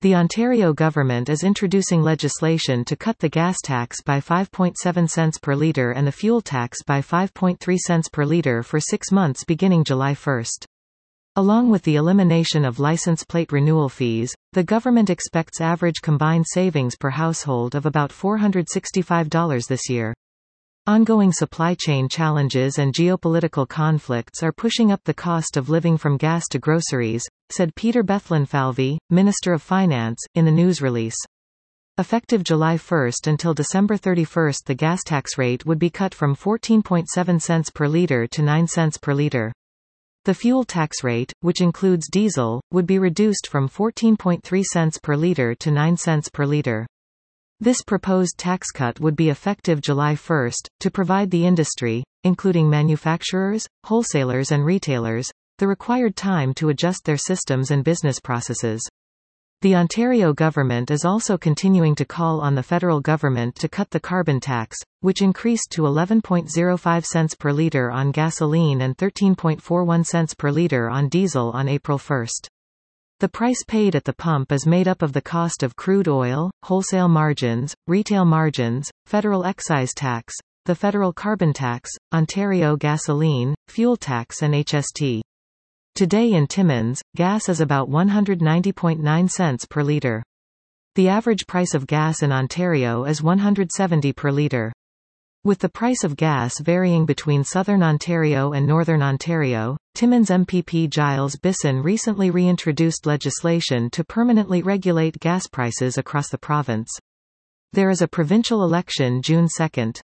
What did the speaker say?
The Ontario government is introducing legislation to cut the gas tax by 5.7 cents per litre and the fuel tax by 5.3 cents per litre for 6 months beginning July 1. Along with the elimination of license plate renewal fees, the government expects average combined savings per household of about $465 this year. Ongoing supply chain challenges and geopolitical conflicts are pushing up the cost of living from gas to groceries, said Peter Bethlenfalvy, Minister of Finance, in the news release. Effective July 1 until December 31, the gas tax rate would be cut from 14.7 cents per litre to 9 cents per litre. The fuel tax rate, which includes diesel, would be reduced from 14.3 cents per litre to 9 cents per litre. This proposed tax cut would be effective July 1, to provide the industry, including manufacturers, wholesalers and retailers, the required time to adjust their systems and business processes. The Ontario government is also continuing to call on the federal government to cut the carbon tax, which increased to 11.05 cents per litre on gasoline and 13.41 cents per litre on diesel on April 1. The price paid at the pump is made up of the cost of crude oil, wholesale margins, retail margins, federal excise tax, the federal carbon tax, Ontario gasoline, fuel tax and HST. Today in Timmins, gas is about 190.9 cents per litre. The average price of gas in Ontario is $170 per litre. With the price of gas varying between southern Ontario and northern Ontario, Timmins MPP Giles Bisson recently reintroduced legislation to permanently regulate gas prices across the province. There is a provincial election June 2.